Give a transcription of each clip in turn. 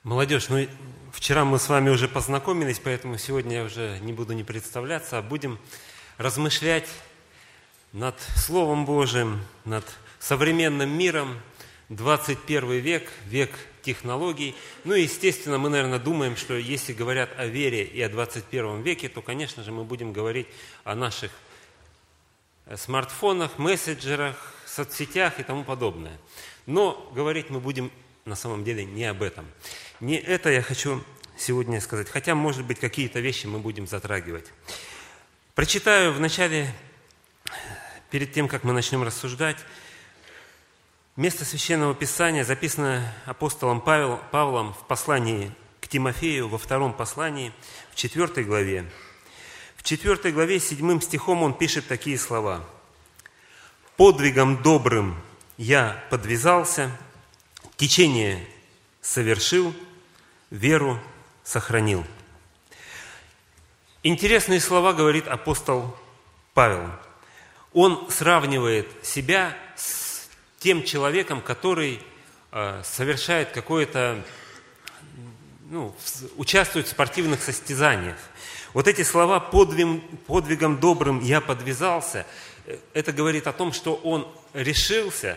Молодежь, вчера мы с вами уже познакомились, поэтому сегодня я уже не буду не представляться, а будем размышлять над Словом Божиим, над современным миром, 21 век, век технологий. Естественно, мы, наверное, думаем, что если говорят о вере и о 21 веке, то, конечно же, мы будем говорить о наших смартфонах, мессенджерах, соцсетях и тому подобное. Но говорить мы будем на самом деле не об этом. Не это я хочу сегодня сказать, хотя, может быть, какие-то вещи мы будем затрагивать. Прочитаю вначале, перед тем, как мы начнем рассуждать, место Священного Писания, записанное апостолом Павлом в послании к Тимофею, во втором послании, в 4 главе. В 4 главе, 7 стихом он пишет такие слова. «Подвигом добрым я подвязался, течение совершил, веру сохранил». Интересные слова говорит апостол Павел. Он сравнивает себя с тем человеком, который совершает какое-то, участвует в спортивных состязаниях. Вот эти слова «подвигом добрым я подвязался», это говорит о том, что он решился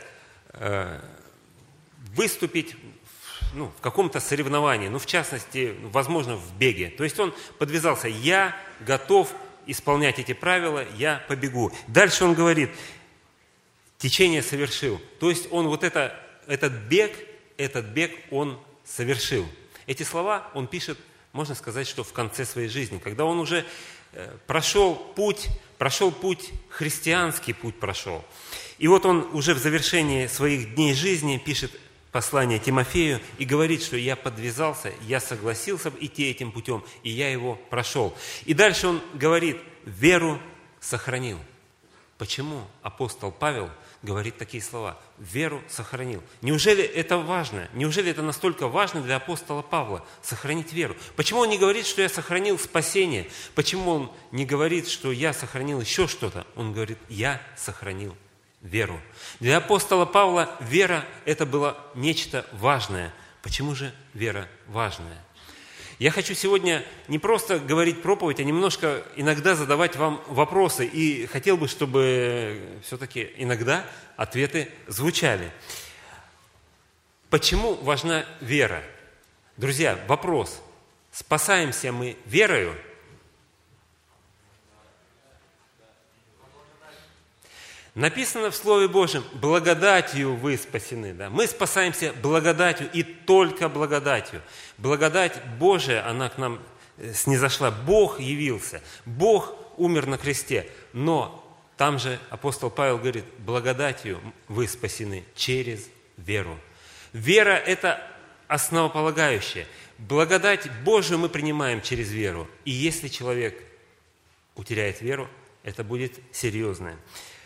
выступить в каком-то соревновании, в частности, возможно, в беге. То есть он подвязался: я готов исполнять эти правила, я побегу. Дальше он говорит: течение совершил. То есть он этот бег он совершил. Эти слова он пишет, можно сказать, что в конце своей жизни, когда он уже прошел путь, христианский путь прошел. И вот он уже в завершении своих дней жизни пишет послание Тимофею и говорит, что я подвязался, я согласился идти этим путем, и я его прошел. И дальше он говорит: веру сохранил. Почему апостол Павел говорит такие слова? Веру сохранил. Неужели это важно? Неужели это настолько важно для апостола Павла сохранить веру? Почему он не говорит, что я сохранил спасение? Почему он не говорит, что я сохранил еще что-то? Он говорит: я сохранил веру. Для апостола Павла вера – это было нечто важное. Почему же вера важная? Я хочу сегодня не просто говорить проповедь, а немножко иногда задавать вам вопросы. И хотел бы, чтобы все-таки иногда ответы звучали. Почему важна вера? Друзья, вопрос. Спасаемся мы верою? Написано в Слове Божьем: благодатью вы спасены. Да? Мы спасаемся благодатью и только благодатью. Благодать Божия, она к нам снизошла. Бог явился, Бог умер на кресте. Но там же апостол Павел говорит: благодатью вы спасены через веру. Вера – это основополагающее. Благодать Божию мы принимаем через веру. И если человек утеряет веру, это будет серьезное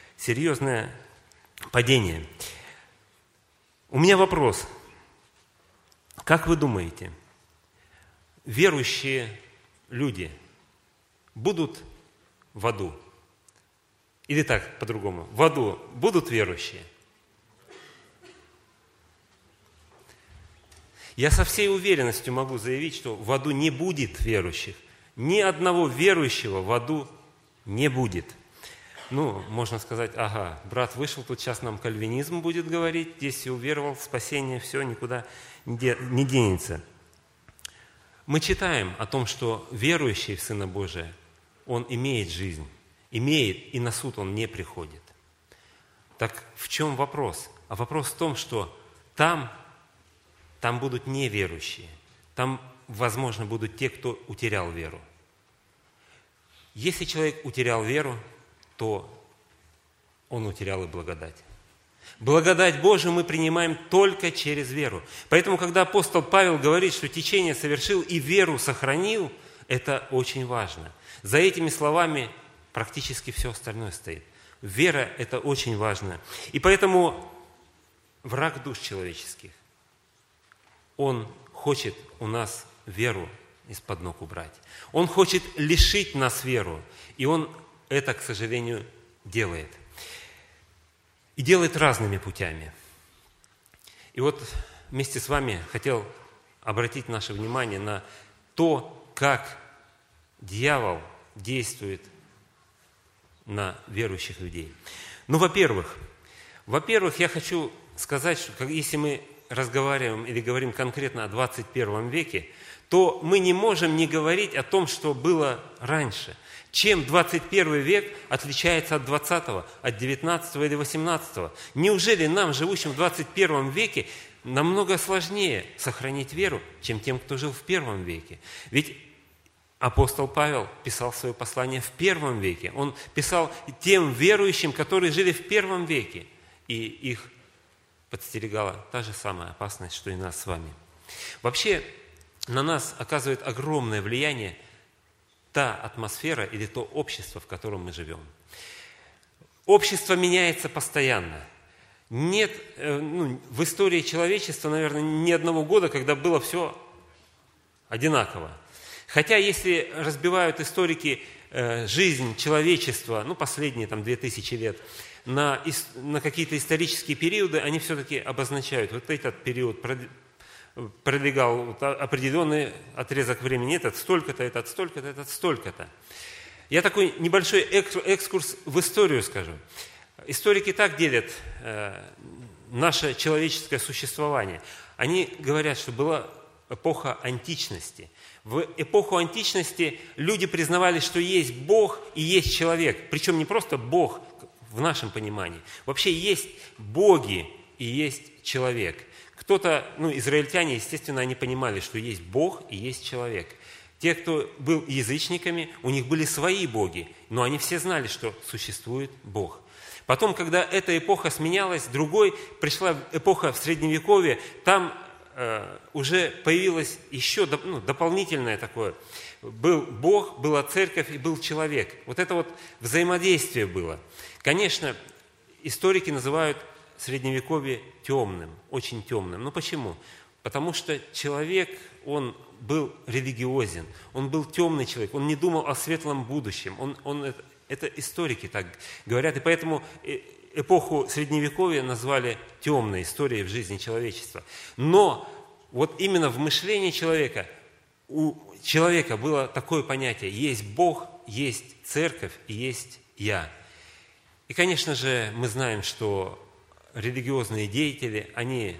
падение. У меня вопрос. Как вы думаете, верующие люди будут в аду? Или так, по-другому, в аду будут верующие? Я со всей уверенностью могу заявить, что в аду не будет верующих. Ни одного верующего в аду не будет. Можно сказать: ага, брат вышел, тут сейчас нам кальвинизм будет говорить, если уверовал в спасение, все, никуда не денется. Мы читаем о том, что верующий в Сына Божия, он имеет жизнь, имеет, и на суд он не приходит. Так в чем вопрос? А вопрос в том, что там будут неверующие, там, возможно, будут те, кто утерял веру. Если человек утерял веру, то он утерял и благодать. Благодать Божию мы принимаем только через веру. Поэтому, когда апостол Павел говорит, что течение совершил и веру сохранил, это очень важно. За этими словами практически все остальное стоит. Вера – это очень важно. И поэтому враг душ человеческих, он хочет у нас веру из-под ног убрать. Он хочет лишить нас веру. И он это, к сожалению, делает. И делает разными путями. И вот вместе с вами хотел обратить наше внимание на то, как дьявол действует на верующих людей. Ну, во-первых, я хочу сказать, что если мы разговариваем или говорим конкретно о 21 веке, то мы не можем не говорить о том, что было раньше. Чем 21 век отличается от 20-го, от 19-го или 18-го? Неужели нам, живущим в 21 веке, намного сложнее сохранить веру, чем тем, кто жил в первом веке? Ведь апостол Павел писал свое послание в первом веке. Он писал тем верующим, которые жили в первом веке. И их подстерегала та же самая опасность, что и нас с вами. Вообще, на нас оказывает огромное влияние та атмосфера или то общество, в котором мы живем. Общество меняется постоянно. Нет в истории человечества, наверное, ни одного года, когда было все одинаково. Хотя, если разбивают историки жизнь человечества, последние 2000 лет, на какие-то исторические периоды, они все-таки обозначают, вот этот период пролегал определенный отрезок времени, этот столько-то, этот столько-то, этот столько-то. Я такой небольшой экскурс в историю скажу. Историки так делят наше человеческое существование. Они говорят, что была эпоха античности. В эпоху античности люди признавали, что есть Бог и есть человек. Причем не просто Бог в нашем понимании. Вообще есть боги и есть человек. Кто-то, израильтяне, естественно, они понимали, что есть Бог и есть человек. Те, кто был язычниками, у них были свои боги, но они все знали, что существует Бог. Потом, когда эта эпоха сменялась, пришла эпоха в Средневековье, там уже появилось еще дополнительное такое. Был Бог, была церковь и был человек. Вот это вот взаимодействие было. Конечно, историки называют Средневековье темным, очень темным. Но почему? Потому что человек, он был религиозен, он был темный человек, он не думал о светлом будущем. Это историки так говорят, и поэтому эпоху Средневековья назвали темной историей в жизни человечества. Но вот именно в мышлении человека, у человека было такое понятие: есть Бог, есть церковь и есть я. И, конечно же, мы знаем, что религиозные деятели, они,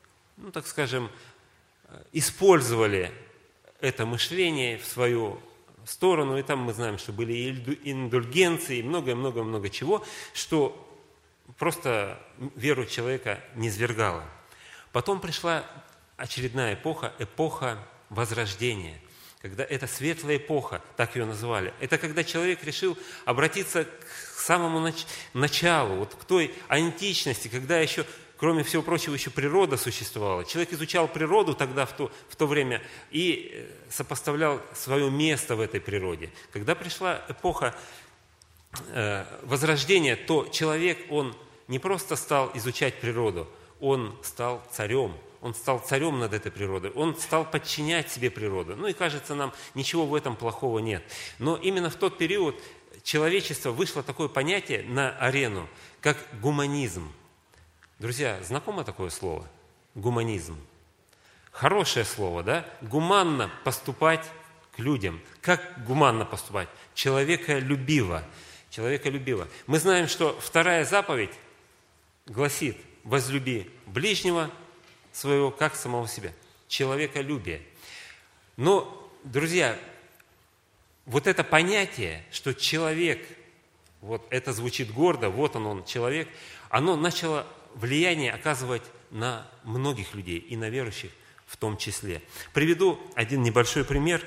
использовали это мышление в свою сторону, и там мы знаем, что были и индульгенции, и много-много-много чего, что просто веру человека низвергало. Потом пришла очередная эпоха, эпоха Возрождения, когда это светлая эпоха, так ее называли. Это когда человек решил обратиться к самому началу, вот к той античности, когда еще, кроме всего прочего, еще природа существовала. Человек изучал природу тогда, в то время, и сопоставлял свое место в этой природе. Когда пришла эпоха Возрождения, то человек, он не просто стал изучать природу, он стал царем. Он стал царем над этой природой, он стал подчинять себе природу. И кажется, нам ничего в этом плохого нет. Но именно в тот период человечество вышло такое понятие на арену, как гуманизм. Друзья, знакомо такое слово? Гуманизм. Хорошее слово, да? Гуманно поступать к людям. Как гуманно поступать? Человеколюбиво. Человеколюбиво. Мы знаем, что вторая заповедь гласит: возлюби ближнего своего, как самого себя. Человеколюбие. Но, друзья, вот это понятие, что человек, вот это звучит гордо, вот он человек, оно начало влияние оказывать на многих людей, и на верующих в том числе. Приведу один небольшой пример.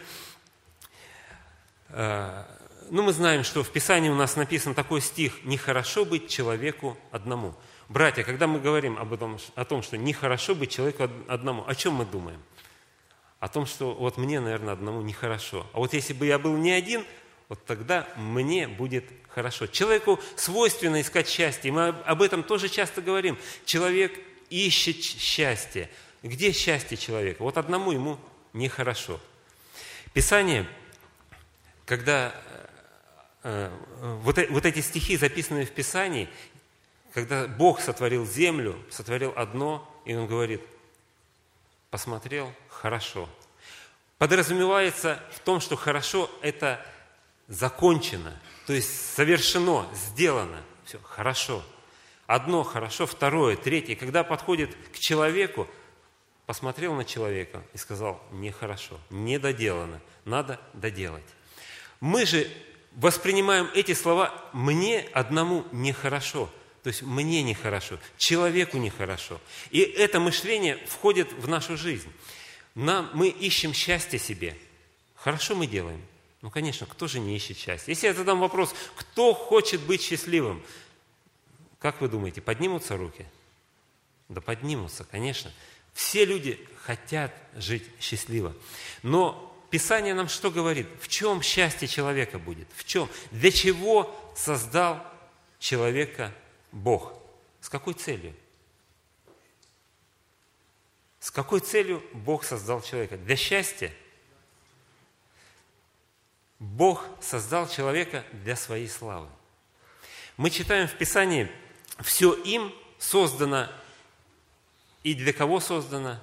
Мы знаем, что в Писании у нас написан такой стих: «Нехорошо быть человеку одному». Братья, когда мы говорим о том, что нехорошо быть человеку одному, о чем мы думаем? О том, что вот мне, наверное, одному нехорошо. А вот если бы я был не один, вот тогда мне будет хорошо. Человеку свойственно искать счастье. Мы об этом тоже часто говорим. Человек ищет счастье. Где счастье человека? Вот одному ему нехорошо. Писание, когда вот эти стихи, записанные в Писании, когда Бог сотворил землю, сотворил одно, и Он говорит: посмотрел, хорошо. Подразумевается в том, что хорошо – это закончено, то есть совершено, сделано. Все, хорошо. Одно хорошо, второе, третье. Когда подходит к человеку, посмотрел на человека и сказал: нехорошо, недоделано, надо доделать. Мы же воспринимаем эти слова: мне одному нехорошо. То есть мне нехорошо, человеку нехорошо. И это мышление входит в нашу жизнь. Мы ищем счастье себе. Хорошо мы делаем. Ну, конечно, кто же не ищет счастья? Если я задам вопрос: кто хочет быть счастливым? Как вы думаете, поднимутся руки? Да поднимутся, конечно. Все люди хотят жить счастливо. Но Писание нам что говорит? В чем счастье человека будет? В чем? Для чего создал человека Бог? С какой целью? С какой целью Бог создал человека? Для счастья? Бог создал человека для своей славы. Мы читаем в Писании: все им создано. И для кого создано?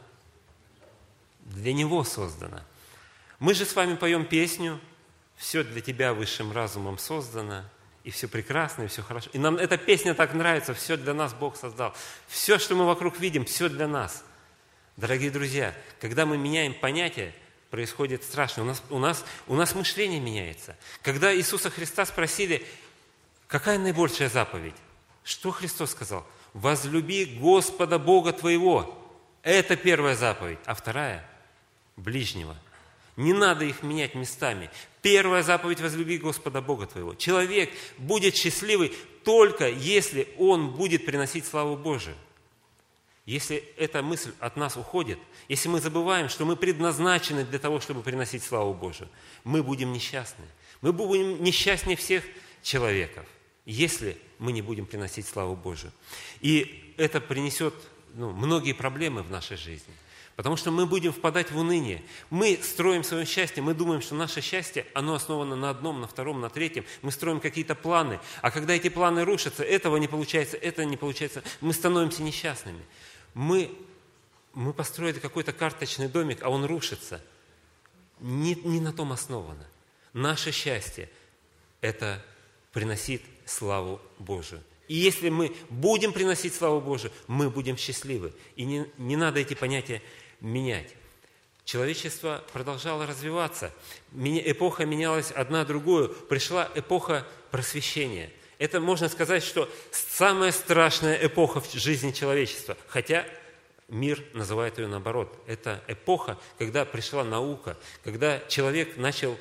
Для Него создано. Мы же с вами поем песню: «Все для тебя высшим разумом создано, и все прекрасно, и все хорошо». И нам эта песня так нравится: все для нас Бог создал. Все, что мы вокруг видим, все для нас. Дорогие друзья, когда мы меняем понятие, происходит страшно. У нас мышление меняется. Когда Иисуса Христа спросили: какая наибольшая заповедь? Что Христос сказал? «Возлюби Господа Бога твоего». Это первая заповедь. А вторая – ближнего. Не надо их менять местами. Первая заповедь – возлюби Господа Бога твоего. Человек будет счастливый только если он будет приносить славу Божию. Если эта мысль от нас уходит, если мы забываем, что мы предназначены для того, чтобы приносить славу Божию, мы будем несчастны. Мы будем несчастнее всех человеков, если мы не будем приносить славу Божию. И это принесет многие проблемы в нашей жизни. Потому что мы будем впадать в уныние. Мы строим свое счастье, мы думаем, что наше счастье, оно основано на одном, на втором, на третьем. Мы строим какие-то планы. А когда эти планы рушатся, этого не получается, это не получается, мы становимся несчастными. Мы построили какой-то карточный домик, а он рушится. Не на том основано. Наше счастье – это приносит славу Божию. И если мы будем приносить славу Божию, мы будем счастливы. И не надо эти понятия менять. Человечество продолжало развиваться. Эпоха менялась одна другую. Пришла эпоха просвещения. Это, можно сказать, что самая страшная эпоха в жизни человечества. Хотя мир называет ее наоборот. Это эпоха, когда пришла наука, когда человек начал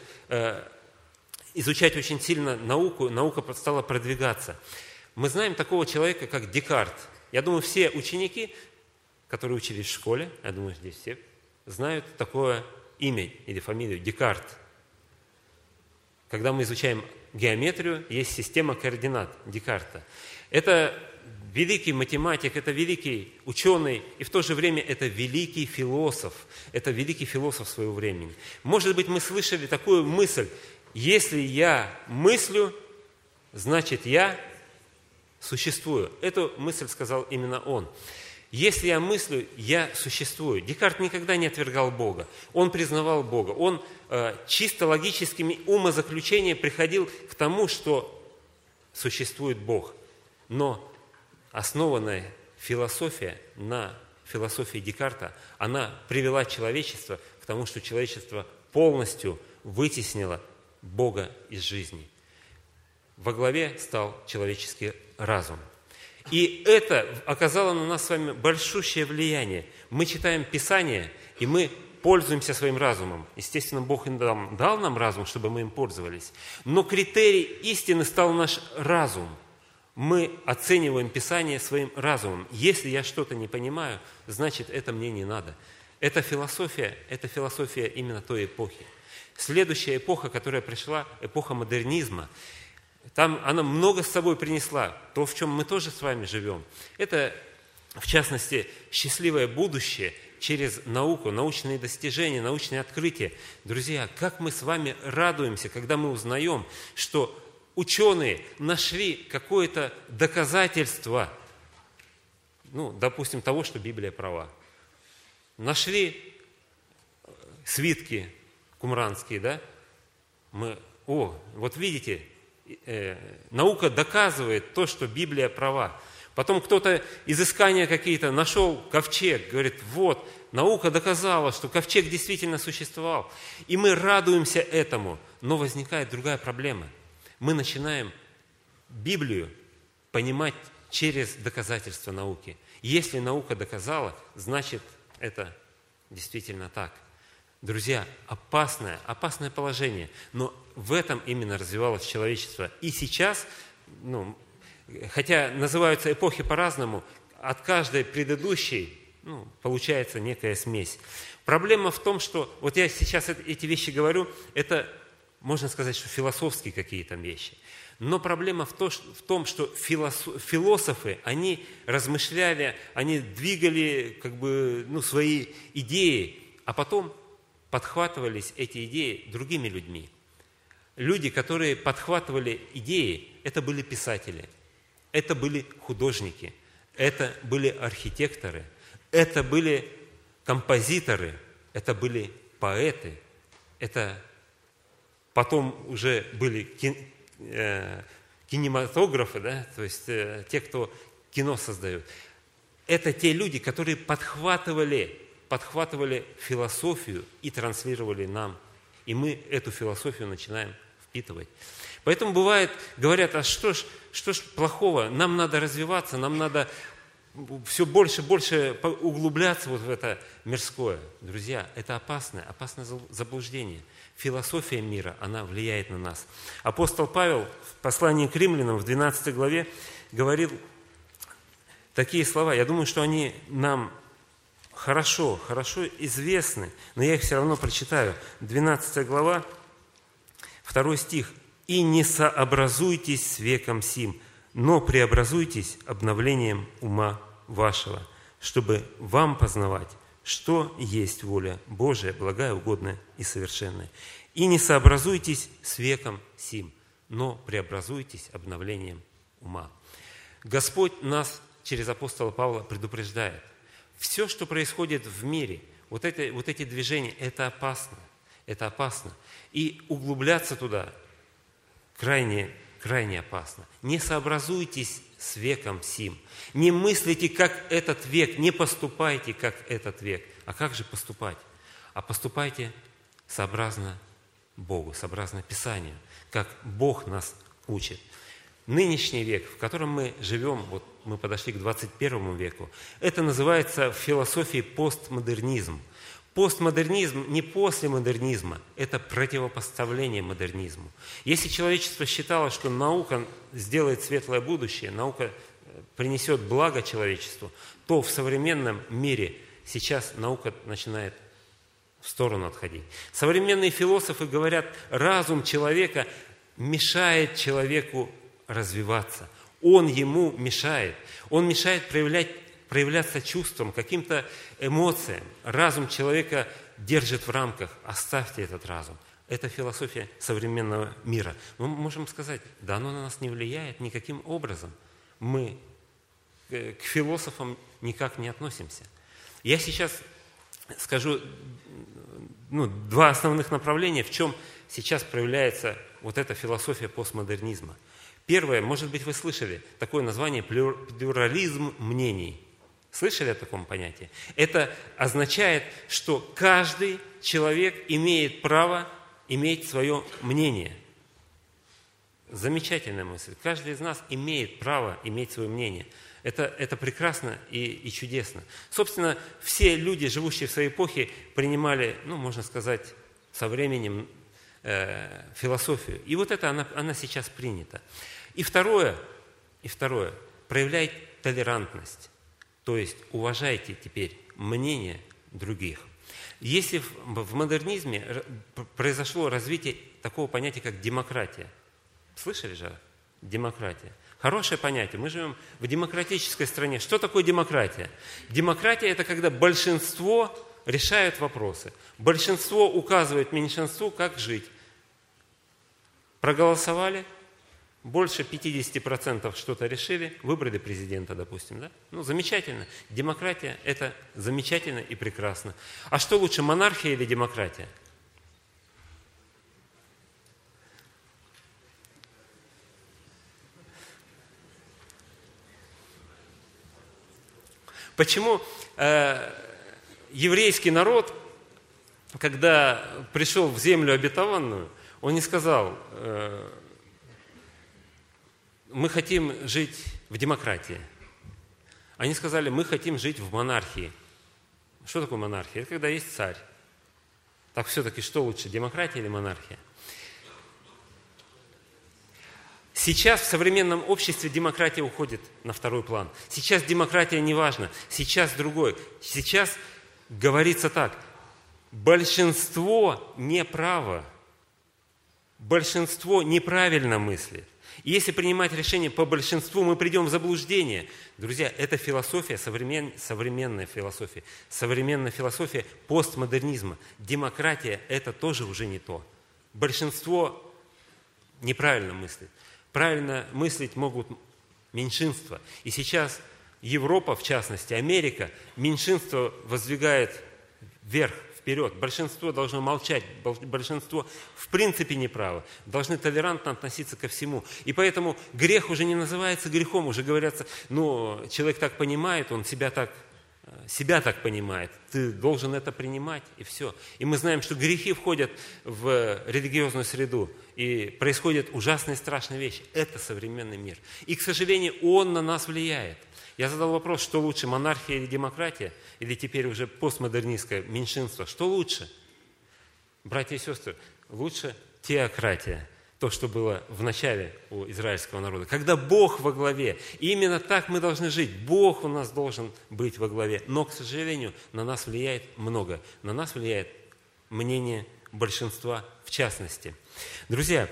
изучать очень сильно науку, наука стала продвигаться. Мы знаем такого человека, как Декарт. Я думаю, все ученики, которые учились в школе, я думаю, здесь все знают такое имя или фамилию Декарт. Когда мы изучаем геометрию, есть система координат Декарта. Это великий математик, это великий ученый, и в то же время это великий философ. Это великий философ своего времени. Может быть, мы слышали такую мысль: если я мыслю, значит я существую. Эту мысль сказал именно он. Если я мыслю, я существую. Декарт никогда не отвергал Бога. Он признавал Бога. Он чисто логическими умозаключениями приходил к тому, что существует Бог. Но основанная философия на философии Декарта, она привела человечество к тому, что человечество полностью вытеснило Бога из жизни. Во главе стал человеческий разум. И это оказало на нас с вами большущее влияние. Мы читаем Писание, и мы пользуемся своим разумом. Естественно, Бог дал нам разум, чтобы мы им пользовались. Но критерий истины стал наш разум. Мы оцениваем Писание своим разумом. Если я что-то не понимаю, значит, это мне не надо. Это философия именно той эпохи. Следующая эпоха, которая пришла, эпоха модернизма, там она много с собой принесла, то, в чем мы тоже с вами живем. Это, в частности, счастливое будущее через науку, научные достижения, научные открытия. Друзья, как мы с вами радуемся, когда мы узнаем, что ученые нашли какое-то доказательство, допустим, того, что Библия права. Нашли свитки кумранские, да? Вот видите, наука доказывает то, что Библия права. Потом кто-то изыскания какие-то нашел ковчег, говорит, вот, наука доказала, что ковчег действительно существовал. И мы радуемся этому, но возникает другая проблема. Мы начинаем Библию понимать через доказательства науки. Если наука доказала, значит, это действительно так. Друзья, опасное положение, но в этом именно развивалось человечество. И сейчас, хотя называются эпохи по-разному, от каждой предыдущей получается некая смесь. Проблема в том, что, вот я сейчас эти вещи говорю, это, можно сказать, что философские какие-то вещи. Но проблема в том, что философы, они размышляли, они двигали свои идеи, а потом подхватывались эти идеи другими людьми. Люди, которые подхватывали идеи, это были писатели, это были художники, это были архитекторы, это были композиторы, это были поэты, это потом уже были кинематографы, да, то есть те, кто кино создают. Это те люди, которые подхватывали философию и транслировали нам. И мы эту философию начинаем впитывать. Поэтому бывает, говорят, а что ж плохого? Нам надо развиваться, нам надо все больше и больше углубляться вот в это мирское. Друзья, это опасное заблуждение. Философия мира, она влияет на нас. Апостол Павел в послании к римлянам в 12 главе говорил такие слова. Я думаю, что они нам хорошо известны, но я их все равно прочитаю. 12 глава, 2 стих. «И не сообразуйтесь с веком сим, но преобразуйтесь обновлением ума вашего, чтобы вам познавать, что есть воля Божия, благая, угодная и совершенная. И не сообразуйтесь с веком сим, но преобразуйтесь обновлением ума». Господь нас через апостола Павла предупреждает. Все, что происходит в мире, вот эти движения, это опасно. Это опасно. И углубляться туда крайне опасно. Не сообразуйтесь с веком сим. Не мыслите, как этот век, не поступайте, как этот век. А как же поступать? А поступайте сообразно Богу, сообразно Писанию, как Бог нас учит. Нынешний век, в котором мы живем, вот мы подошли к 21 веку, это называется в философии постмодернизм. Постмодернизм не после модернизма, это противопоставление модернизму. Если человечество считало, что наука сделает светлое будущее, наука принесет благо человечеству, то в современном мире сейчас наука начинает в сторону отходить. Современные философы говорят, разум человека мешает человеку развиваться. Он ему мешает. Он мешает проявляться чувствам, каким-то эмоциям. Разум человека держит в рамках. Оставьте этот разум. Это философия современного мира. Мы можем сказать, да оно на нас не влияет никаким образом. Мы к философам никак не относимся. Я сейчас скажу два основных направления, в чем сейчас проявляется вот эта философия постмодернизма. Первое, может быть, вы слышали такое название плюрализм мнений. Слышали о таком понятии? Это означает, что каждый человек имеет право иметь свое мнение. Замечательная мысль. Каждый из нас имеет право иметь свое мнение. Это прекрасно и чудесно. Собственно, все люди, живущие в своей эпохе, принимали, можно сказать, со временем философию. И вот это она сейчас принята. И второе, проявляйте толерантность. То есть уважайте теперь мнение других. Если в модернизме произошло развитие такого понятия, как демократия. Слышали же? Демократия. Хорошее понятие. Мы живем в демократической стране. Что такое демократия? Демократия – это когда большинство решает вопросы. Большинство указывает меньшинству, как жить. Проголосовали? больше 50% что-то решили, выбрали президента, допустим. Да? Ну, замечательно. Демократия – это замечательно и прекрасно. А что лучше, монархия или демократия? Почему еврейский народ, когда пришел в землю обетованную, он не сказал, мы хотим жить в демократии. Они сказали, мы хотим жить в монархии. Что такое монархия? Это когда есть царь. Так все-таки что лучше, демократия или монархия? Сейчас в современном обществе демократия уходит на второй план. Сейчас демократия не важна, сейчас другое. Сейчас говорится так, большинство неправо, большинство неправильно мыслит. И если принимать решение по большинству, мы придем в заблуждение. Друзья, это философия, современная философия. Современная философия постмодернизма. Демократия – это тоже уже не то. Большинство неправильно мыслит. Правильно мыслить могут меньшинства. И сейчас Европа, в частности, Америка, меньшинство воздвигает вверх, вперед. Большинство должно молчать, большинство в принципе неправо. Должны толерантно относиться ко всему. И поэтому грех уже не называется грехом, уже говорится, ну, человек так понимает, он себя так понимает, ты должен это принимать, и все. И мы знаем, что грехи входят в религиозную среду, и происходят ужасные страшные вещи. Это современный мир. И, к сожалению, он на нас влияет. Я задал вопрос, что лучше, монархия или демократия, или теперь уже постмодернистское меньшинство. Что лучше? Братья и сестры, лучше теократия. То, что было в начале у израильского народа. Когда Бог во главе. И именно так мы должны жить. Бог у нас должен быть во главе. Но, к сожалению, на нас влияет много. На нас влияет мнение большинства в частности. Друзья,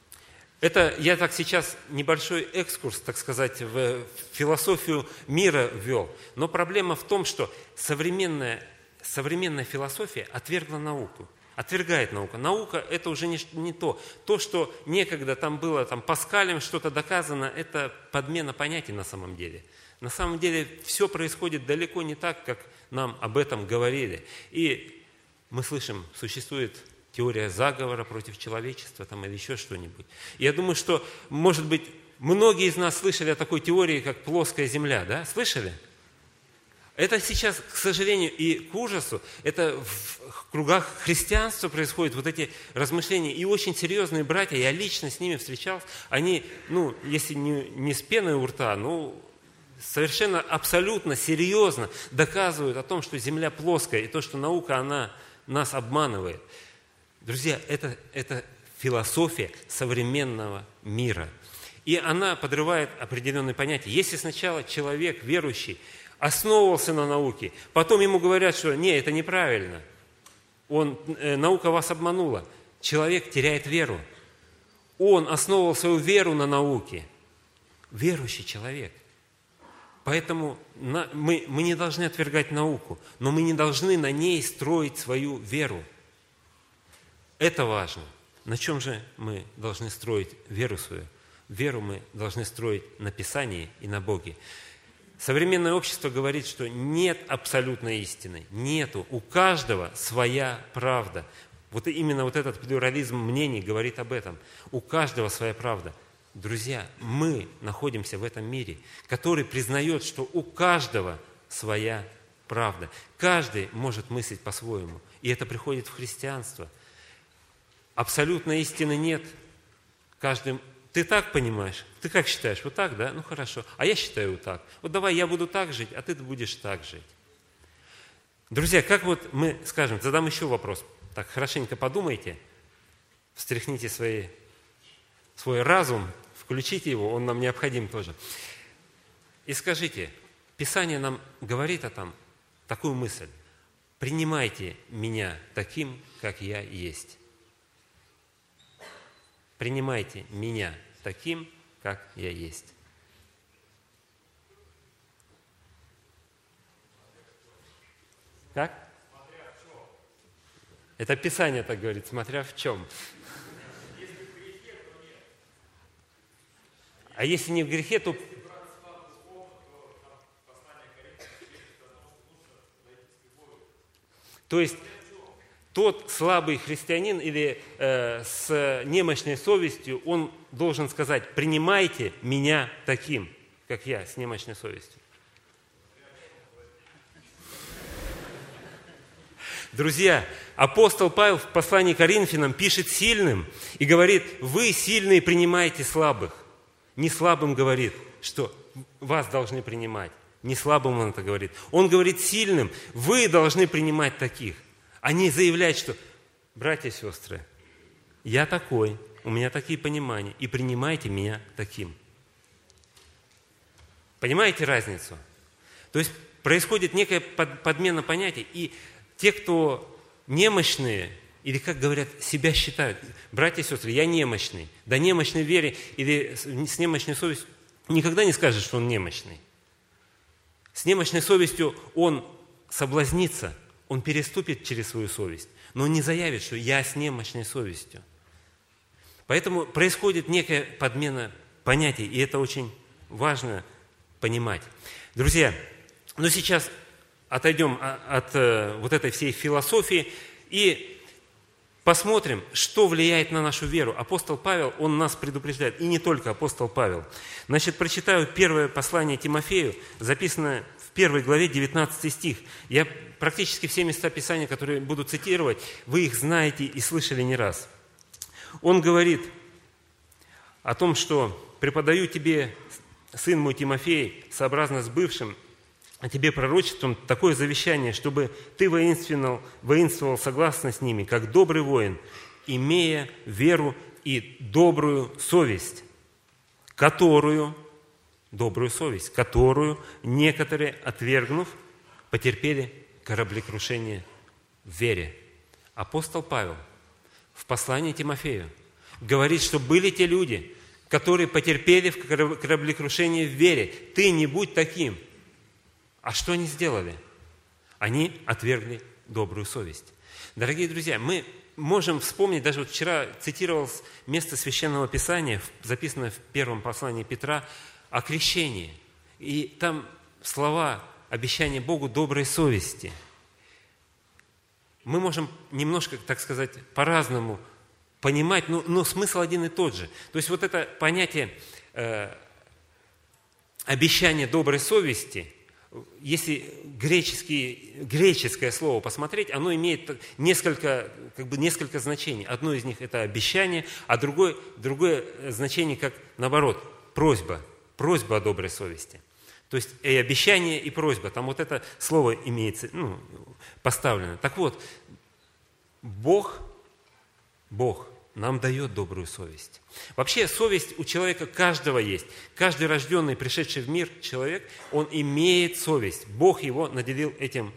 это я так сейчас небольшой экскурс, так сказать, в философию мира ввел. Но проблема в том, что современная философия отвергла науку. Отвергает наука. Наука – это уже не то. То, что некогда там было Паскалем что-то доказано, это подмена понятий на самом деле. На самом деле все происходит далеко не так, как нам об этом говорили. И мы слышим, существует теория заговора против человечества или еще что-нибудь. И я думаю, что, может быть, многие из нас слышали о такой теории, как плоская земля. Да? Слышали? Это сейчас, к сожалению, и к ужасу, это в кругах христианства происходят вот эти размышления. И очень серьезные братья, я лично с ними встречался, они, если не с пеной у рта, совершенно абсолютно серьезно доказывают о том, что Земля плоская, и то, что наука, она нас обманывает. Друзья, это философия современного мира. И она подрывает определенные понятия. Если сначала человек, верующий, основывался на науке, потом ему говорят, что не, это неправильно, наука вас обманула, человек теряет веру. Он основывал свою веру на науке. Верующий человек. Поэтому мы не должны отвергать науку, но мы не должны на ней строить свою веру. Это важно. На чем же мы должны строить веру свою? Веру мы должны строить на Писании и на Боге. Современное общество говорит, что нет абсолютной истины. Нету. У каждого своя правда. Вот именно этот плюрализм мнений говорит об этом. У каждого своя правда. Друзья, мы находимся в этом мире, который признает, что у каждого своя правда. Каждый может мыслить по-своему. И это приходит в христианство. Абсолютной истины нет. Ты так понимаешь? Ты как считаешь? Вот так, да? Ну хорошо. А я считаю вот так. Вот давай я буду так жить, а ты будешь так жить. Друзья, как мы скажем, задам еще вопрос. Так, хорошенько подумайте, встряхните свой разум, включите его, он нам необходим тоже. И скажите, Писание нам говорит такую мысль. Принимайте меня таким, как я есть. Принимайте меня таким, как я есть. Как? Смотря в чем. Это Писание так говорит, смотря в чем. Если в грехе, то нет. А если не в грехе, то... То есть тот слабый христианин или с немощной совестью, он должен сказать: принимайте меня таким, как я, с немощной совестью. Друзья, апостол Павел в послании к Коринфянам пишет сильным и говорит: вы сильные принимаете слабых. Не слабым говорит, что вас должны принимать. Не слабым он это говорит. Он говорит сильным: вы должны принимать таких. А не заявлять, что: братья и сестры, я такой, у меня такие понимания, и принимайте меня таким. Понимаете разницу? То есть происходит некая подмена понятий, и те, кто немощные, или, как говорят, себя считают: братья и сестры, я немощный. Да немощный в вере или с немощной совестью никогда не скажет, что он немощный. С немощной совестью он соблазнится, он переступит через свою совесть, но он не заявит, что я с немощной совестью. Поэтому происходит некая подмена понятий, и это очень важно понимать. Друзья, но сейчас отойдем от вот этой всей философии и посмотрим, что влияет на нашу веру. Апостол Павел, он нас предупреждает, и не только апостол Павел. Значит, прочитаю первое послание Тимофею, записанное в 1 главе, 19 стих. Я практически все места Писания, которые буду цитировать, вы их знаете и слышали не раз. Он говорит о том, что «преподаю тебе, сын мой Тимофей, сообразно с бывшим, о тебе пророчеством такое завещание, чтобы ты воинствовал согласно с ними, как добрый воин, имея веру и добрую совесть, которую некоторые, отвергнув, потерпели кораблекрушение в вере». Апостол Павел в послании Тимофею говорит, что были те люди, которые потерпели кораблекрушение в вере. Ты не будь таким. А что они сделали? Они отвергли добрую совесть. Дорогие друзья, мы можем вспомнить, даже вот вчера цитировалось место Священного Писания, записанное в первом послании Петра, о крещении. И там слова обещания Богу доброй совести. Мы можем немножко, так сказать, по-разному понимать, но смысл один и тот же. То есть вот это понятие обещания доброй совести, если греческое слово посмотреть, оно имеет несколько значений. Одно из них – это обещание, а другое значение, как наоборот, просьба о доброй совести. То есть и обещание, и просьба. Там вот это слово имеется, поставлено. Так вот, Бог нам дает добрую совесть. Вообще совесть у человека каждого есть. Каждый рожденный, пришедший в мир человек, он имеет совесть. Бог его наделил этим,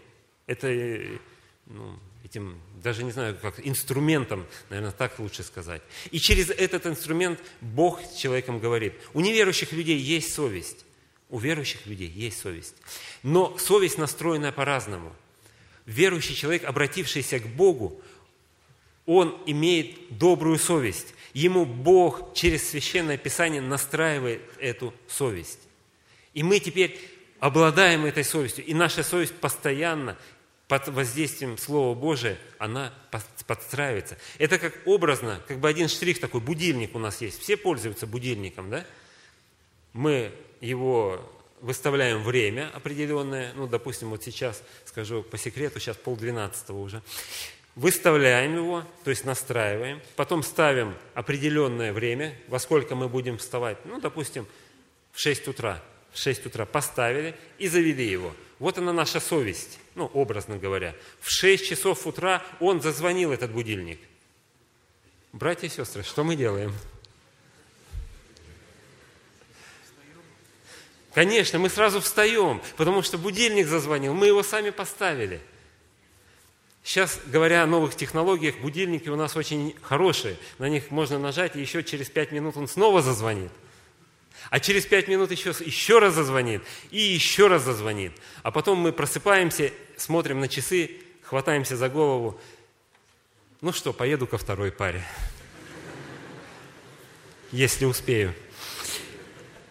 даже не знаю, как инструментом, наверное, так лучше сказать. И через этот инструмент Бог с человеком говорит. У неверующих людей есть совесть. У верующих людей есть совесть. Но совесть настроена по-разному. Верующий человек, обратившийся к Богу, он имеет добрую совесть. Ему Бог через Священное Писание настраивает эту совесть. И мы теперь обладаем этой совестью. И наша совесть постоянно под воздействием Слова Божия, она подстраивается. Это как образно, как бы один штрих такой, будильник у нас есть. Все пользуются будильником, да? Мы его выставляем время определенное. Допустим, вот сейчас, скажу по секрету, сейчас 11:30 уже. Выставляем его, то есть настраиваем, потом ставим определенное время, во сколько мы будем вставать. Допустим, в 6 утра. В 6 утра поставили и завели его. Вот она наша совесть, образно говоря. В 6 часов утра он зазвонил, этот будильник. Братья и сестры, что мы делаем? Конечно, мы сразу встаем, потому что будильник зазвонил, мы его сами поставили. Сейчас, говоря о новых технологиях, будильники у нас очень хорошие. На них можно нажать, и еще через 5 минут он снова зазвонит. А через 5 минут еще раз зазвонит, и еще раз зазвонит. А потом мы просыпаемся, смотрим на часы, хватаемся за голову. Поеду ко второй паре. Если успею.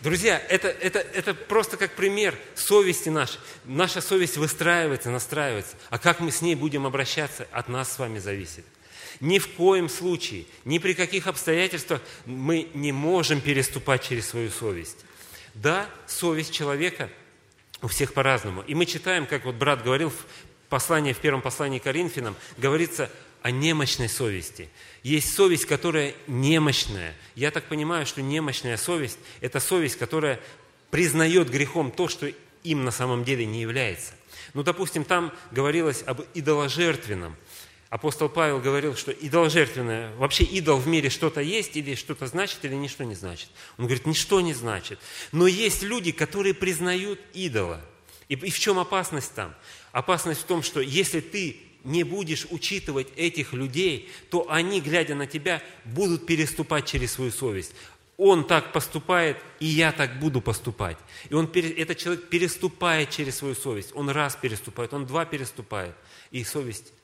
Друзья, это просто как пример совести нашей. Наша совесть выстраивается, настраивается. А как мы с ней будем обращаться, от нас с вами зависит. Ни в коем случае, ни при каких обстоятельствах мы не можем переступать через свою совесть. Да, совесть человека у всех по-разному. И мы читаем, как вот брат говорил в первом послании к Коринфянам, говорится о немощной совести. Есть совесть, которая немощная. Я так понимаю, что немощная совесть – это совесть, которая признает грехом то, что им на самом деле не является. Ну, допустим, там говорилось об идоложертвенном. Апостол Павел говорил, что идоложертвенное, вообще идол в мире что-то есть, или что-то значит, или ничто не значит. Он говорит, ничто не значит. Но есть люди, которые признают идола. И в чем опасность там? Опасность в том, что если ты не будешь учитывать этих людей, то они, глядя на тебя, будут переступать через свою совесть. Он так поступает, и я так буду поступать. И этот человек переступает через свою совесть. Он раз переступает, он два переступает. И совесть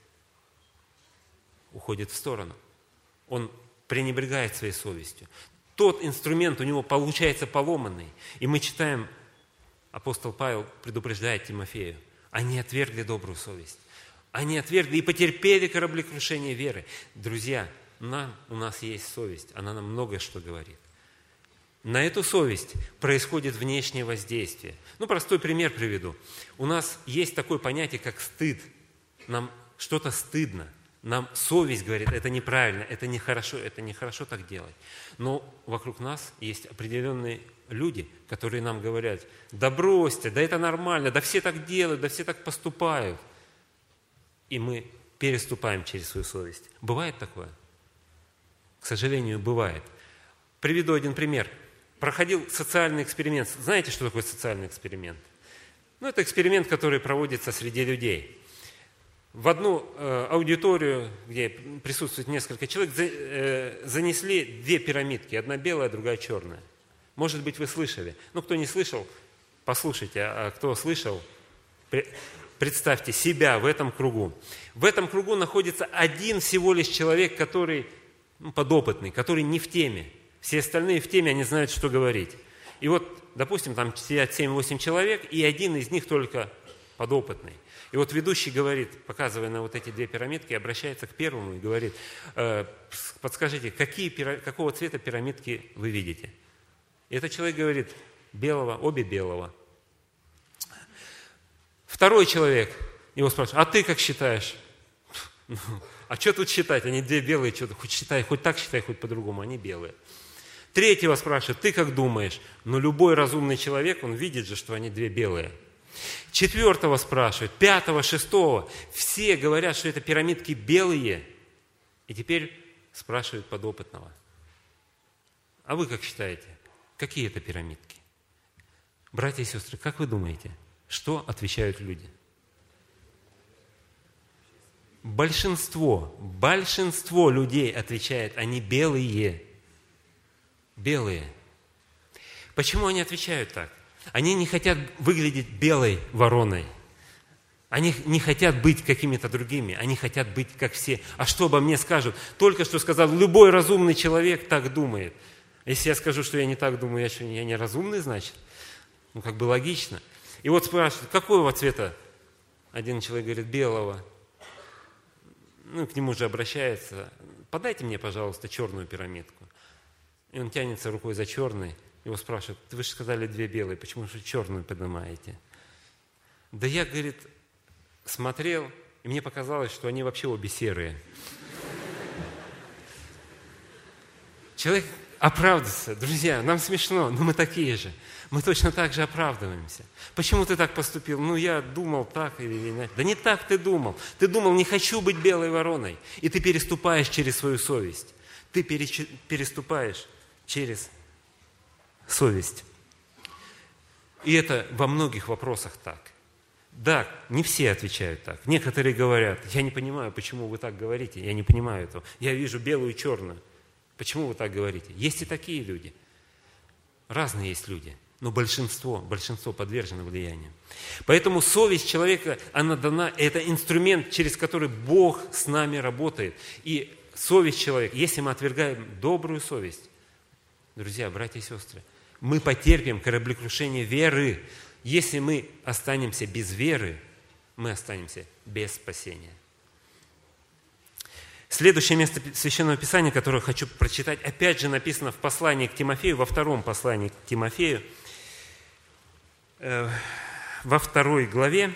уходит в сторону. Он пренебрегает своей совестью. Тот инструмент у него получается поломанный. И мы читаем, апостол Павел предупреждает Тимофею, они отвергли добрую совесть. Они отвергли и потерпели кораблекрушение веры. Друзья, у нас есть совесть, она нам многое что говорит. На эту совесть происходит внешнее воздействие. Простой пример приведу. У нас есть такое понятие, как стыд. Нам что-то стыдно. Нам совесть говорит, это неправильно, это нехорошо так делать. Но вокруг нас есть определенные люди, которые нам говорят, да бросьте, да это нормально, да все так делают, да все так поступают. И мы переступаем через свою совесть. Бывает такое? К сожалению, бывает. Приведу один пример. Проходил социальный эксперимент. Знаете, что такое социальный эксперимент? Это эксперимент, который проводится среди людей. В одну аудиторию, где присутствует несколько человек, занесли две пирамидки. Одна белая, другая черная. Может быть, вы слышали. Кто не слышал, послушайте. А кто слышал, представьте себя в этом кругу. В этом кругу находится один всего лишь человек, который подопытный, который не в теме. Все остальные в теме, они знают, что говорить. И допустим, там сидят 7-8 человек, и один из них только подопытный. И ведущий говорит, показывая на эти две пирамидки, обращается к первому и говорит, подскажите, какого цвета пирамидки вы видите? И этот человек говорит, белого, обе белого. Второй человек его спрашивает, а ты как считаешь? А что тут считать? Они две белые, что-то хоть считай, хоть так считай, хоть по-другому, они белые. Третьего спрашивает, ты как думаешь? Любой разумный человек, он видит же, что они две белые. Четвертого спрашивают, пятого, шестого. Все говорят, что это пирамидки белые. И теперь спрашивают подопытного. А вы как считаете, какие это пирамидки? Братья и сестры, как вы думаете, что отвечают люди? Большинство людей отвечает, они белые. Белые. Почему они отвечают так? Они не хотят выглядеть белой вороной. Они не хотят быть какими-то другими. Они хотят быть как все. А что обо мне скажут? Только что сказал, любой разумный человек так думает. Если я скажу, что я не так думаю, я не разумный, значит? Логично. И спрашивают, какого цвета? Один человек говорит, белого. К нему же обращается, подайте мне, пожалуйста, черную пирамидку. И он тянется рукой за черной. Его спрашивают, вы же сказали две белые, почему же черную поднимаете? Да я, говорит, смотрел, и мне показалось, что они вообще обе серые. Человек оправдывается. Друзья, нам смешно, но мы такие же. Мы точно так же оправдываемся. Почему ты так поступил? Я думал так или иначе. Да не так ты думал. Ты думал, не хочу быть белой вороной. И ты переступаешь через свою совесть. Ты переступаешь через совесть. И это во многих вопросах так. Да, не все отвечают так. Некоторые говорят, я не понимаю, почему вы так говорите. Я не понимаю этого. Я вижу белую и черную. Почему вы так говорите? Есть и такие люди. Разные есть люди. Но большинство подвержено влиянию. Поэтому совесть человека, она дана, это инструмент, через который Бог с нами работает. И совесть человека, если мы отвергаем добрую совесть, друзья, братья и сестры, мы потерпим кораблекрушение веры. Если мы останемся без веры, мы останемся без спасения. Следующее место Священного Писания, которое хочу прочитать, опять же написано в послании к Тимофею, во втором послании к Тимофею, во 2 главе,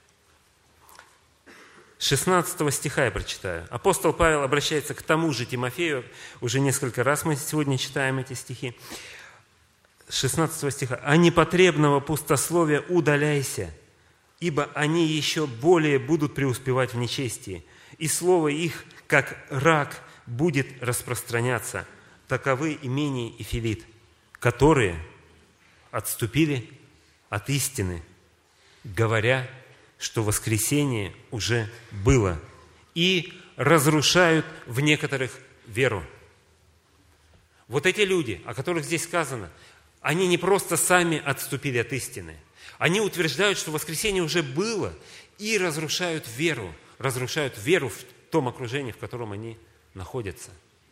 16 стиха я прочитаю. Апостол Павел обращается к тому же Тимофею, уже несколько раз мы сегодня читаем эти стихи, 16 стиха. «А непотребного пустословия удаляйся, ибо они еще более будут преуспевать в нечестии, и слово их, как рак, будет распространяться. Таковы Имений и Филит, которые отступили от истины, говоря, что воскресение уже было, и разрушают в некоторых веру». Вот эти люди, о которых здесь сказано, они не просто сами отступили от истины. Они утверждают, что воскресение уже было, и разрушают веру в том окружении, в котором они находятся.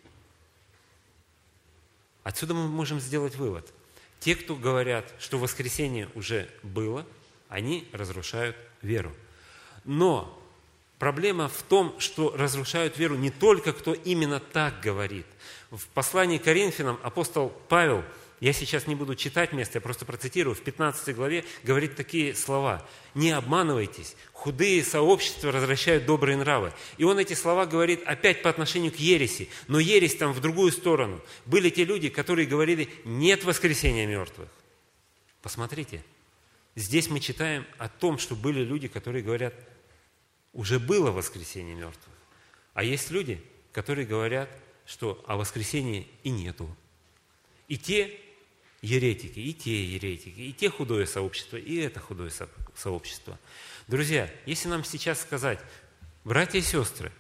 Отсюда мы можем сделать вывод. Те, кто говорят, что воскресение уже было, они разрушают веру. Но проблема в том, что разрушают веру не только кто именно так говорит. В послании к Коринфянам апостол Павел, я сейчас не буду читать место, я просто процитирую, в 15 главе говорит такие слова: «Не обманывайтесь, худые сообщества развращают добрые нравы». И он эти слова говорит опять по отношению к ереси, но ересь там в другую сторону. Были те люди, которые говорили: «Нет воскресения мертвых». Посмотрите, здесь мы читаем о том, что были люди, которые говорят: «Уже было воскресение мертвых». А есть люди, которые говорят, что о воскресении и нету. И те еретики, и те худое сообщество, и это худое сообщество. Друзья, если нам сейчас сказать: братья и сестры,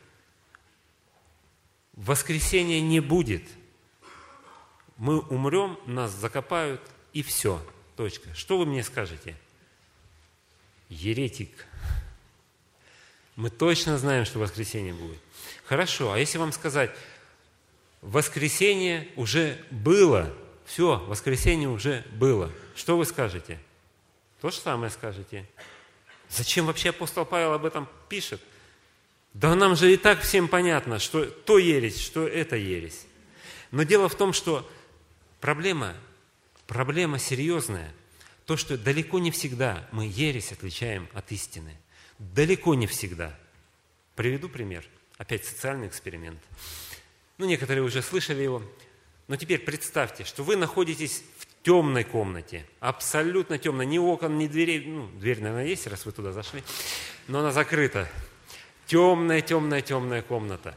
воскресения не будет, мы умрем, нас закопают, и все, точка. Что вы мне скажете? Еретик. Мы точно знаем, что воскресение будет. Хорошо, а если вам сказать: воскресение уже было, все, воскресение уже было, что вы скажете? То же самое скажете. Зачем вообще апостол Павел об этом пишет? Да нам же и так всем понятно, что то ересь, что это ересь. Но дело в том, что проблема серьезная. То, что далеко не всегда мы ересь отличаем от истины. Далеко не всегда. Приведу пример. Опять социальный эксперимент. Некоторые уже слышали его. Но теперь представьте, что вы находитесь в темной комнате. Абсолютно темной. Ни окон, ни дверей. Дверь, наверное, есть, раз вы туда зашли. Но она закрыта. Темная комната.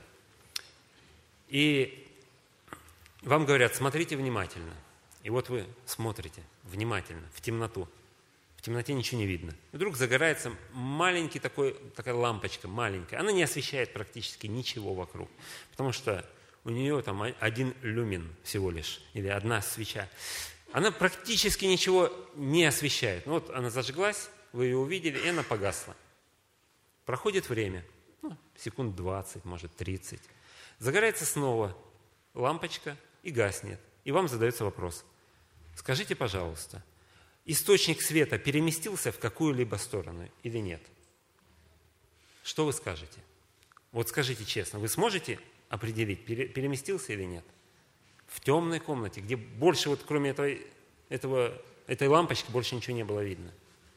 И вам говорят: смотрите внимательно. И вот вы смотрите внимательно, в темноту. В темноте ничего не видно. И вдруг загорается такая лампочка маленькая. Она не освещает практически ничего вокруг. Потому что у нее там 1 люмен всего лишь, или 1 свеча. Она практически ничего не освещает. Вот она зажглась, вы ее увидели, и она погасла. Проходит время, секунд 20, может 30. Загорается снова лампочка и гаснет. И вам задается вопрос: скажите, пожалуйста, источник света переместился в какую-либо сторону или нет? Что вы скажете? Вот скажите честно, вы сможете определить, переместился или нет? В темной комнате, где больше, кроме этой лампочки, больше ничего не было видно.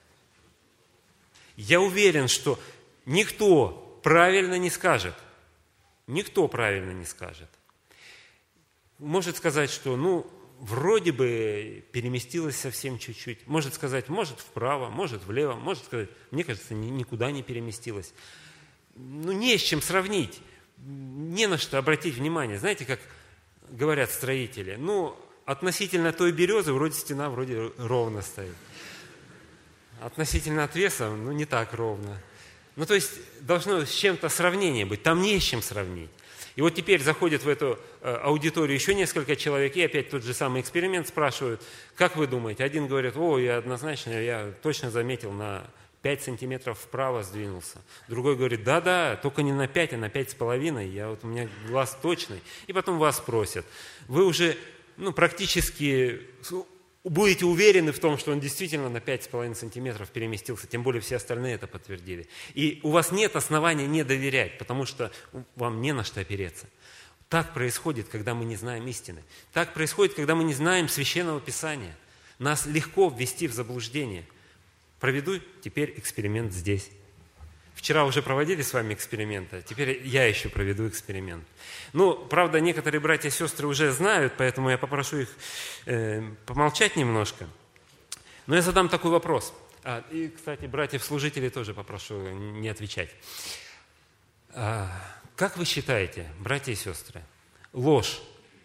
Я уверен, что никто правильно не скажет. Никто правильно не скажет. Может сказать, что, вроде бы переместилось совсем чуть-чуть. Может сказать, может вправо, может влево. Может сказать, мне кажется, никуда не переместилось. Не с чем сравнить. Не на что обратить внимание. Знаете, как говорят строители, относительно той березы стена вроде ровно стоит. Относительно отвеса, не так ровно. То есть должно с чем-то сравнение быть. Там не с чем сравнить. И вот теперь заходит в эту аудиторию еще несколько человек, и опять тот же самый эксперимент спрашивают: как вы думаете? Один говорит: я точно заметил, на 5 сантиметров вправо сдвинулся. Другой говорит: да, только не на 5, а на 5,5, у меня глаз точный. И потом вас спросят: вы уже практически будете уверены в том, что он действительно на 5,5 сантиметров переместился, тем более все остальные это подтвердили. И у вас нет основания не доверять, потому что вам не на что опереться. Так происходит, когда мы не знаем истины. Так происходит, когда мы не знаем Священного Писания. Нас легко ввести в заблуждение. Проведу теперь эксперимент здесь. Вчера уже проводили с вами эксперименты, теперь я еще проведу эксперимент. Ну, правда, некоторые братья и сестры уже знают, поэтому я попрошу их помолчать немножко. Но я задам такой вопрос. И, кстати, братьев-служителей тоже попрошу не отвечать. Как вы считаете, братья и сестры, ложь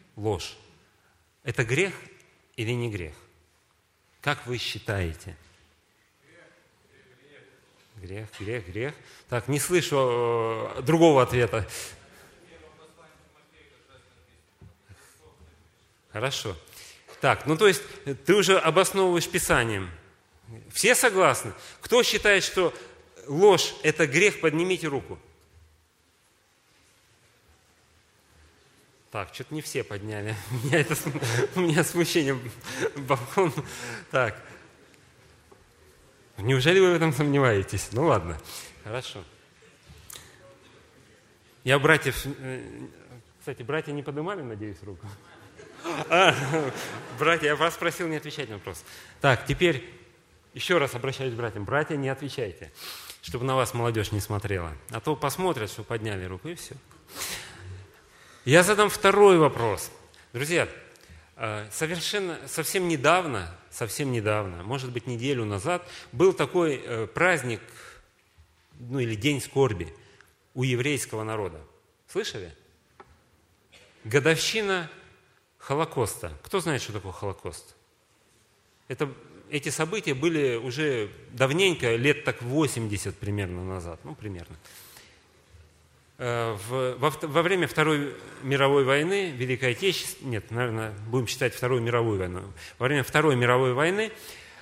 – это грех или не грех? Как вы считаете? Грех. Так, не слышу другого ответа. Хорошо. Так, ну то есть ты уже обосновываешь Писанием. Все согласны? Кто считает, что ложь – это грех, поднимите руку. Так, что-то не все подняли. У меня смущение. Так. Неужели вы в этом сомневаетесь? Ну ладно, хорошо. Я братьев... Кстати, братья не поднимали, надеюсь, руку? Братья, я вас просил не отвечать на вопрос. Так, теперь еще раз обращаюсь к братьям. Братья, не отвечайте, чтобы на вас молодежь не смотрела. А то посмотрят, что подняли руку, и все. Я задам второй вопрос. Друзья, совсем недавно, может быть, неделю назад, был такой праздник, или день скорби у еврейского народа. Слышали? Годовщина Холокоста. Кто знает, что такое Холокост? Эти события были уже давненько, лет так 80 примерно назад. Ну, примерно. Во время Второй мировой войны, Великой Отечественной, нет, наверное, будем считать Вторую мировую войну. Во время Второй мировой войны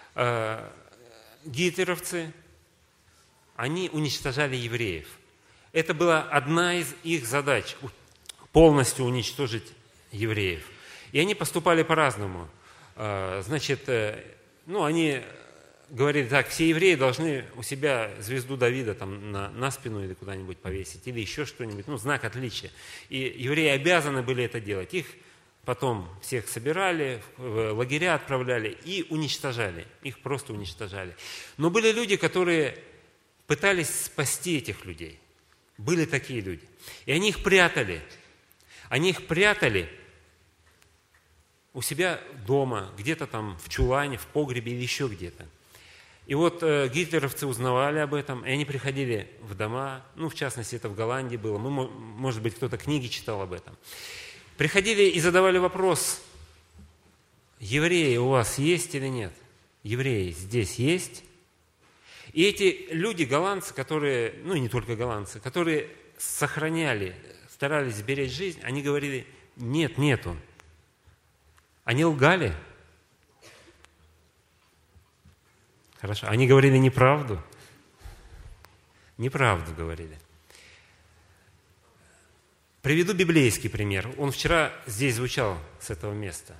гитлеровцы, они уничтожали евреев. Это была одна из их задач – полностью уничтожить евреев. И они поступали по-разному. Значит, они говорили так: все евреи должны у себя звезду Давида там на спину или куда-нибудь повесить, или еще что-нибудь, знак отличия. И евреи обязаны были это делать. Их потом всех собирали, в лагеря отправляли и уничтожали. Их просто уничтожали. Но были люди, которые пытались спасти этих людей. Были такие люди. И они их прятали. Они их прятали у себя дома, где-то там в чулане, в погребе или еще где-то. И вот гитлеровцы узнавали об этом, и они приходили в дома, в частности, это в Голландии было, может быть, кто-то книги читал об этом. Приходили и задавали вопрос: евреи у вас есть или нет? Евреи здесь есть? И эти люди, голландцы, которые, и не только голландцы, которые сохраняли, старались сберечь жизнь, они говорили: нет, нету. Они лгали. Хорошо. Они говорили неправду? Неправду говорили. Приведу библейский пример. Он вчера здесь звучал с этого места.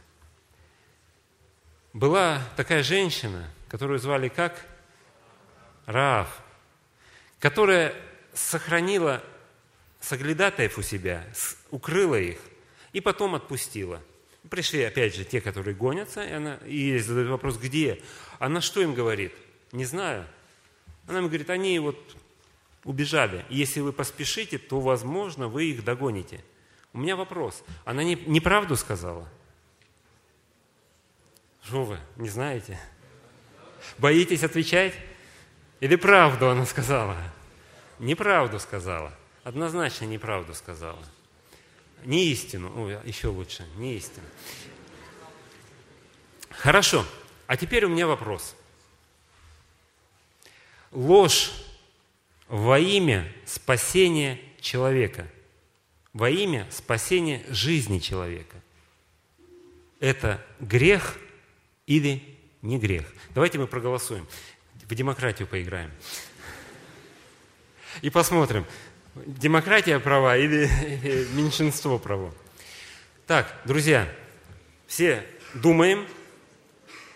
Была такая женщина, которую звали как? Раав, которая сохранила соглядатаев у себя, укрыла их и потом отпустила. Пришли, опять же, те, которые гонятся, и задают вопрос: где? Она что им говорит? Не знаю. Она им говорит: они убежали. И если вы поспешите, то, возможно, вы их догоните. У меня вопрос. Она неправду сказала? Что вы, не знаете? Боитесь отвечать? Или правду она сказала? Неправду сказала. Однозначно неправду сказала. Не истину. Еще лучше. Не истину. Хорошо. А теперь у меня вопрос. Ложь во имя спасения человека, во имя спасения жизни человека – это грех или не грех? Давайте мы проголосуем. В демократию поиграем. И посмотрим, демократия права или меньшинство право. Так, друзья, все думаем.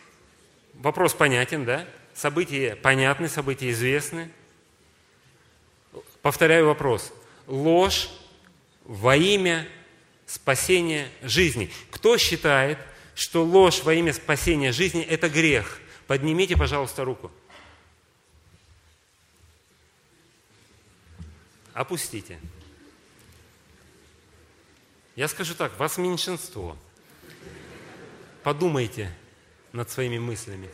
вопрос понятен, да? События понятны, события известны. Повторяю вопрос. Ложь во имя спасения жизни. Кто считает, что ложь во имя спасения жизни – это грех? Поднимите, пожалуйста, руку. Опустите. Я скажу так, вас меньшинство. Подумайте над своими мыслями.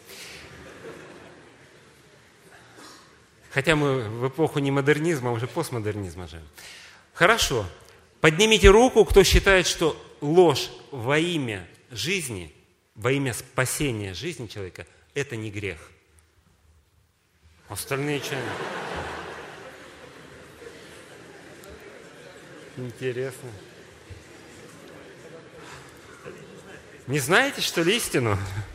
Хотя мы в эпоху не модернизма, а уже постмодернизма живем. Хорошо. Поднимите руку, кто считает, что ложь во имя жизни, во имя спасения жизни человека – это не грех. Остальные что? Интересно. Не знаете, что ли, истину?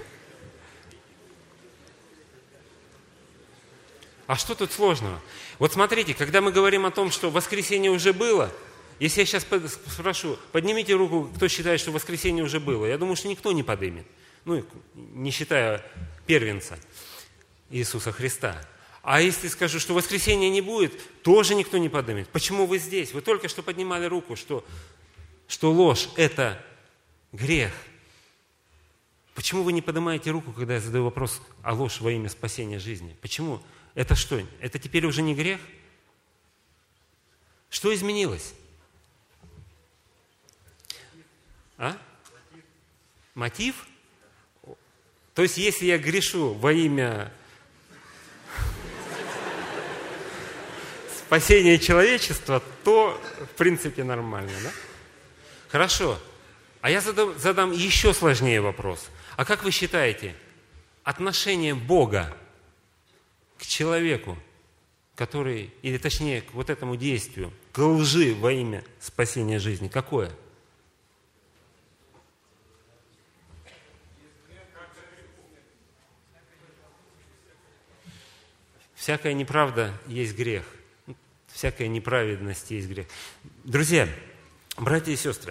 А что тут сложного? Вот смотрите, когда мы говорим о том, что воскресенье уже было, если я сейчас спрошу, поднимите руку, кто считает, что воскресенье уже было. Я думаю, что никто не поднимет. Ну, не считая первенца Иисуса Христа. А если скажу, что воскресенья не будет, тоже никто не поднимет. Почему вы здесь? Вы только что поднимали руку, что ложь – это грех. Почему вы не поднимаете руку, когда я задаю вопрос о ложь во имя спасения жизни? Почему? Это что? Это теперь уже не грех? Что изменилось? А? Мотив? То есть, если я грешу во имя спасения человечества, то, в принципе, нормально, да? Хорошо. А я задам еще сложнее вопрос. А как вы считаете, отношение Бога к человеку, который, или точнее, к вот этому действию, к лжи во имя спасения жизни, какое? Всякая неправда есть грех. Всякая неправедность есть грех. Друзья, братья и сестры,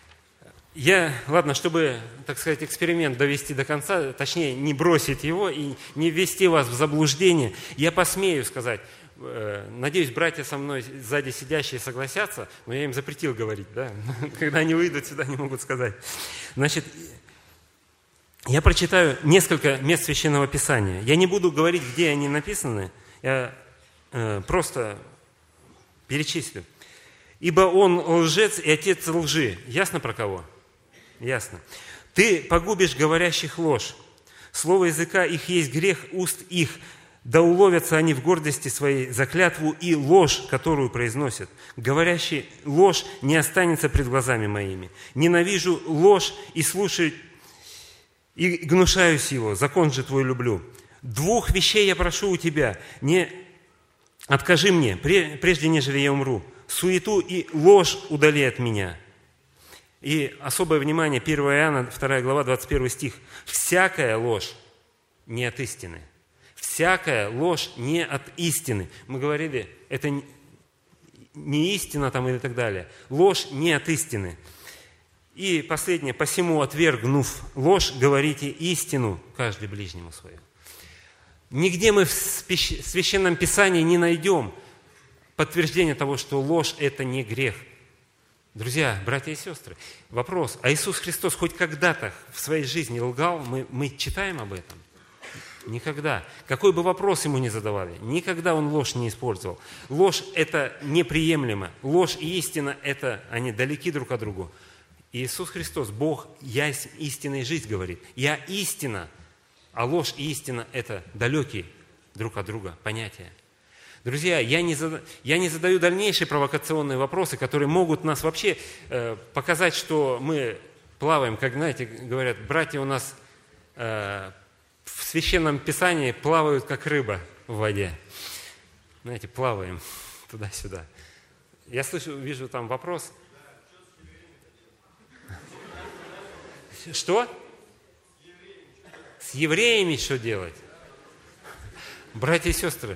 ладно, чтобы, так сказать, эксперимент довести до конца, точнее, не бросить его и не ввести вас в заблуждение, я посмею сказать, надеюсь, братья со мной сзади сидящие согласятся, но я им запретил говорить, да? Когда они выйдут сюда, не могут сказать. Значит, я прочитаю несколько мест Священного Писания. Я не буду говорить, где они написаны, я просто перечислю. «Ибо он лжец и отец лжи». Ясно про кого? Ясно. «Ты погубишь говорящих ложь. Слово языка их есть грех уст их. Да уловятся они в гордости своей за клятву и ложь, которую произносят. Говорящий ложь не останется пред глазами моими. Ненавижу ложь и слушаю, и гнушаюсь его. Закон же твой люблю. Двух вещей я прошу у тебя. Не откажи мне, прежде нежели я умру. Суету и ложь удали от меня». И особое внимание, 1 Иоанна, 2 глава, 21 стих. «Всякая ложь не от истины». Всякая ложь не от истины. Мы говорили, это не истина там и так далее. Ложь не от истины. И последнее. «Посему, отвергнув ложь, говорите истину каждый ближнему своему». Нигде мы в Священном Писании не найдем подтверждение того, что ложь – это не грех. Друзья, братья и сестры, вопрос, а Иисус Христос хоть когда-то в своей жизни лгал? Мы читаем об этом? Никогда. Какой бы вопрос ему ни задавали, никогда он ложь не использовал. Ложь – это неприемлемо. Ложь и истина – это, они далеки друг от друга. И Иисус Христос, Бог, я есть истина и жизнь, говорит. Я истина, а ложь и истина – это далекие друг от друга понятия. Друзья, я не задаю дальнейшие провокационные вопросы, которые могут нас вообще показать, что мы плаваем, как, знаете, говорят, братья у нас в Священном Писании плавают, как рыба в воде. Знаете, плаваем туда-сюда. Я вижу там вопрос. Что? С евреями что делать? Братья и сестры,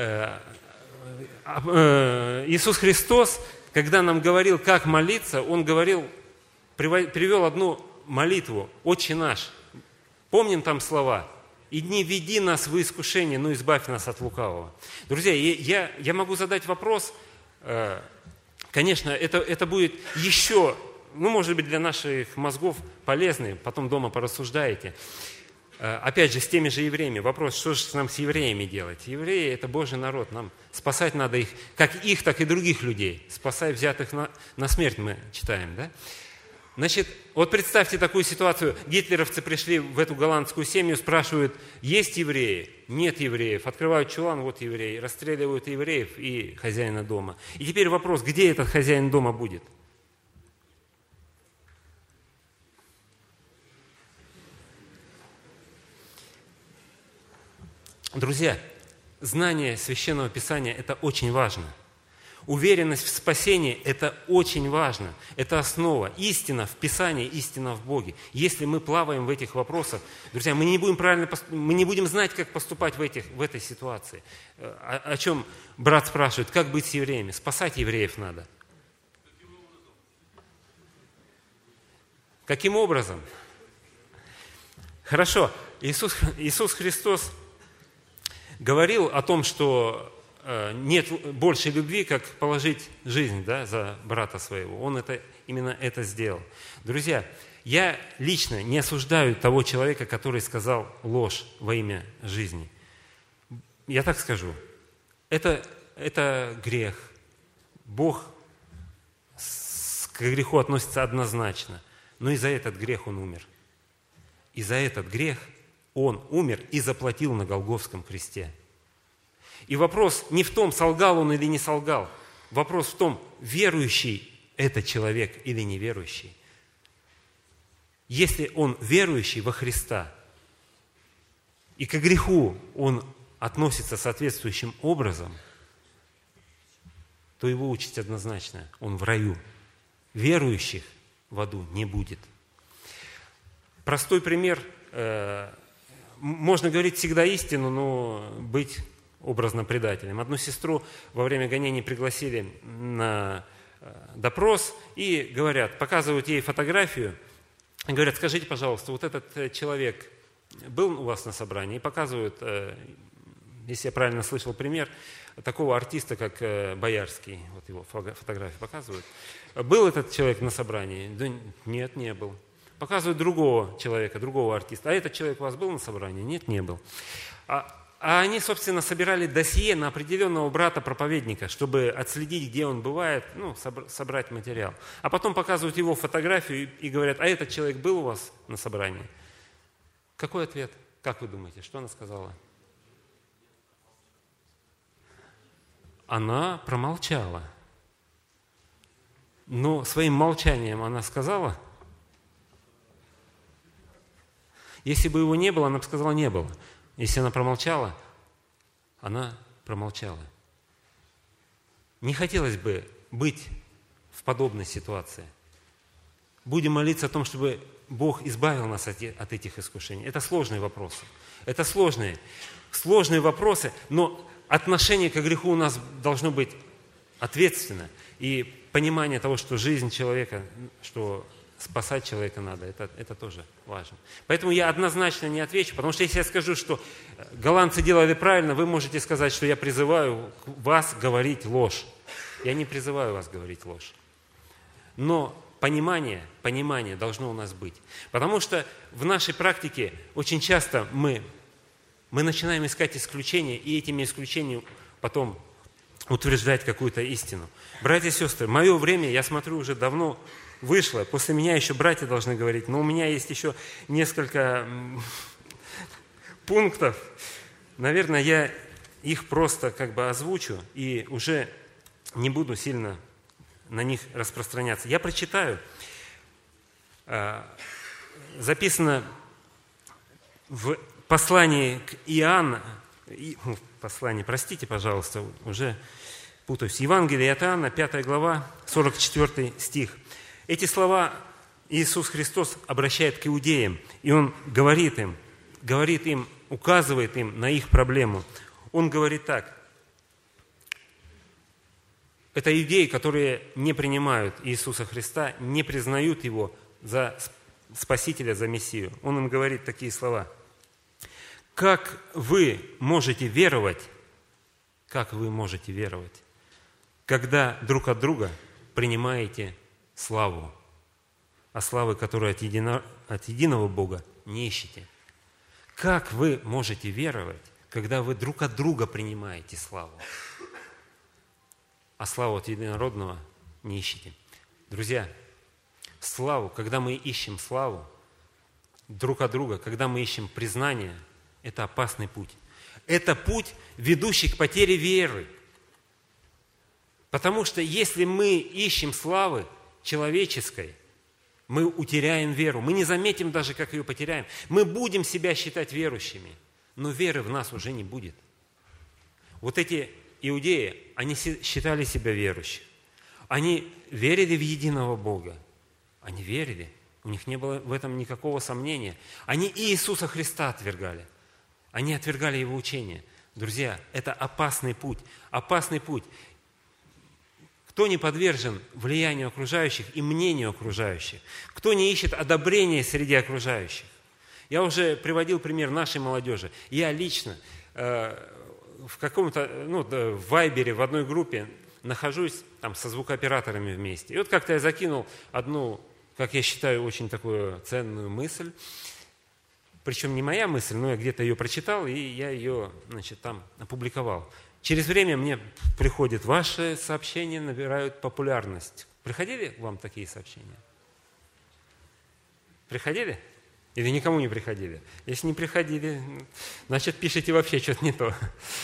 Иисус Христос, когда нам говорил, как молиться, Он привел одну молитву, «Отче наш». Помним там слова? и не веди нас в искушение, но избавь нас от лукавого. Друзья, я могу задать вопрос, конечно, это будет еще, может быть, для наших мозгов полезный, потом дома порассуждаете. Опять же, с теми же евреями. Вопрос, что же нам с евреями делать? Евреи – это Божий народ, нам спасать надо их, как их, так и других людей. Спасай взятых на смерть, мы читаем, да? Значит, вот представьте такую ситуацию. Гитлеровцы пришли в эту голландскую семью, спрашивают, есть евреи? Нет евреев. Открывают чулан, вот евреи. Расстреливают евреев и хозяина дома. И теперь вопрос, где этот хозяин дома будет? Друзья, знание Священного Писания – это очень важно. Уверенность в спасении – это очень важно. Это основа. Истина в Писании, истина в Боге. Если мы плаваем в этих вопросах, друзья, мы не будем знать, как поступать в этой ситуации. О чем брат спрашивает, как быть с евреями? Спасать евреев надо. Каким образом? Хорошо. Иисус Христос говорил о том, что нет большей любви, как положить жизнь, да, за брата своего. Он именно это сделал. Друзья, я лично не осуждаю того человека, который сказал ложь во имя жизни. Я так скажу. Это грех. Бог к греху относится однозначно. Но и за этот грех Он умер. И за этот грех Он умер и заплатил на Голгофском кресте. И вопрос не в том, солгал он или не солгал. Вопрос в том, верующий это человек или неверующий. Если он верующий во Христа, и к греху он относится соответствующим образом, то его участь однозначна. Он в раю. Верующих в аду не будет. Простой пример. Можно говорить всегда истину, но быть образно предателем. Одну сестру во время гонений пригласили на допрос и говорят, показывают ей фотографию, и говорят, скажите, пожалуйста, вот этот человек был у вас на собрании? И показывают, если я правильно слышал пример, такого артиста, как Боярский, вот его фотографию показывают. Был этот человек на собрании? Да нет, не был. Показывают другого человека, другого артиста. А этот человек у вас был на собрании? Нет, не был. А они, собственно, собирали досье на определенного брата-проповедника, чтобы отследить, где он бывает, собрать материал. А потом показывают его фотографию и говорят, а этот человек был у вас на собрании? Какой ответ? Как вы думаете, что она сказала? Она промолчала. Но своим молчанием она сказала, если бы его не было, она бы сказала, не было. Если она промолчала, она промолчала. Не хотелось бы быть в подобной ситуации. Будем молиться о том, чтобы Бог избавил нас от этих искушений. Это сложные вопросы. Это сложные вопросы, но отношение к греху у нас должно быть ответственно. И понимание того, что жизнь человека, что спасать человека надо, это тоже важно. Поэтому я однозначно не отвечу, потому что если я скажу, что голландцы делали правильно, вы можете сказать, что я призываю вас говорить ложь. Я не призываю вас говорить ложь. Но понимание должно у нас быть. Потому что в нашей практике очень часто мы начинаем искать исключения, и этими исключениями потом утверждать какую-то истину. Братья и сестры, мое время, я смотрю, уже давно вышло. После меня еще братья должны говорить, но у меня есть еще несколько пунктов. Наверное, я их просто озвучу и уже не буду сильно на них распространяться. Я прочитаю. Записано в послании к Иоанну, простите, пожалуйста, уже путаюсь. Евангелие от Иоанна, 5 глава, 44 стих. Эти слова Иисус Христос обращает к иудеям, и Он говорит им, указывает им на их проблему. Он говорит так. Это иудеи, которые не принимают Иисуса Христа, не признают Его за Спасителя, за Мессию. Он им говорит такие слова. Как вы можете веровать, когда друг от друга принимаете славу, а славы, которую от единого Бога, не ищете? Как вы можете веровать, когда вы друг от друга принимаете славу, а славу от единородного не ищете? Друзья, славу, когда мы ищем славу друг от друга, когда мы ищем признание, это опасный путь. Это путь, ведущий к потере веры. Потому что если мы ищем славы человеческой, мы утеряем веру. Мы не заметим даже, как ее потеряем. Мы будем себя считать верующими, но веры в нас уже не будет. Вот эти иудеи, они считали себя верующими. Они верили в единого Бога. Они верили. У них не было в этом никакого сомнения. Они и Иисуса Христа отвергали. Они отвергали Его учение. Друзья, это опасный путь. Опасный путь. Кто не подвержен влиянию окружающих и мнению окружающих? Кто не ищет одобрения среди окружающих? Я уже приводил пример нашей молодежи. Я лично в каком-то, в Вайбере, в одной группе нахожусь там со звукооператорами вместе. И вот как-то я закинул одну, как я считаю, очень такую ценную мысль. Причем не моя мысль, но я где-то ее прочитал, и я ее, там опубликовал. Через время мне приходят ваши сообщения, набирают популярность. Приходили к вам такие сообщения? Приходили? Или никому не приходили? Если не приходили, значит, пишите вообще что-то не то.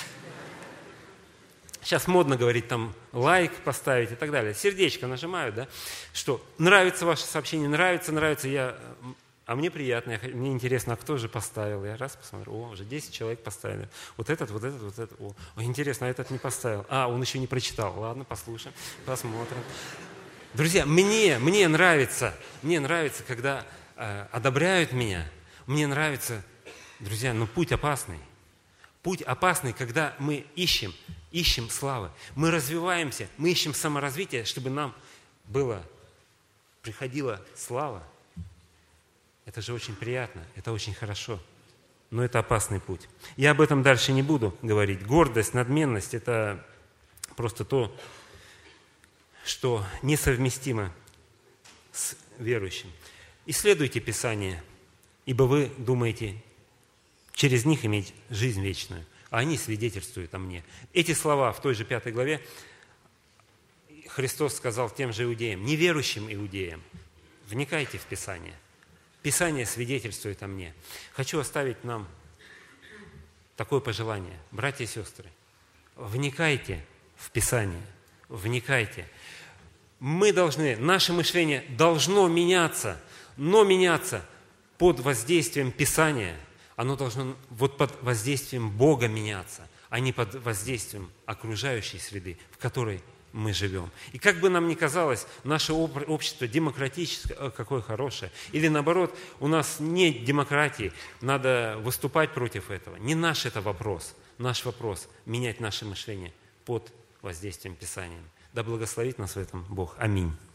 Сейчас модно говорить, там, лайк поставить и так далее. Сердечко нажимают, да? Что, нравится ваше сообщение, нравится, а мне приятно, мне интересно, а кто же поставил? Я раз посмотрю, уже 10 человек поставили. Вот этот. О, интересно, а этот не поставил. Он еще не прочитал. Ладно, послушаем, посмотрим. Друзья, мне нравится, когда одобряют меня. Мне нравится, друзья, путь опасный. Путь опасный, когда мы ищем славы. Мы развиваемся, мы ищем саморазвитие, чтобы нам приходила слава. Это же очень приятно, это очень хорошо. Но это опасный путь. Я об этом дальше не буду говорить. Гордость, надменность – это просто то, что несовместимо с верующим. Исследуйте Писание, ибо вы думаете через них иметь жизнь вечную, а они свидетельствуют о мне. Эти слова в той же 5 главе Христос сказал тем же иудеям, неверующим иудеям: вникайте в Писание. Писание свидетельствует о мне. Хочу оставить нам такое пожелание. Братья и сестры, вникайте в Писание, вникайте. Наше мышление должно меняться, но меняться под воздействием Писания. Оно должно под воздействием Бога меняться, а не под воздействием окружающей среды, в которой мы живем. И как бы нам ни казалось, наше общество демократическое, какое хорошее, или наоборот, у нас нет демократии, надо выступать против этого. Не наш это вопрос. Наш вопрос – менять наше мышление под воздействием Писания. Да благословит нас в этом Бог. Аминь.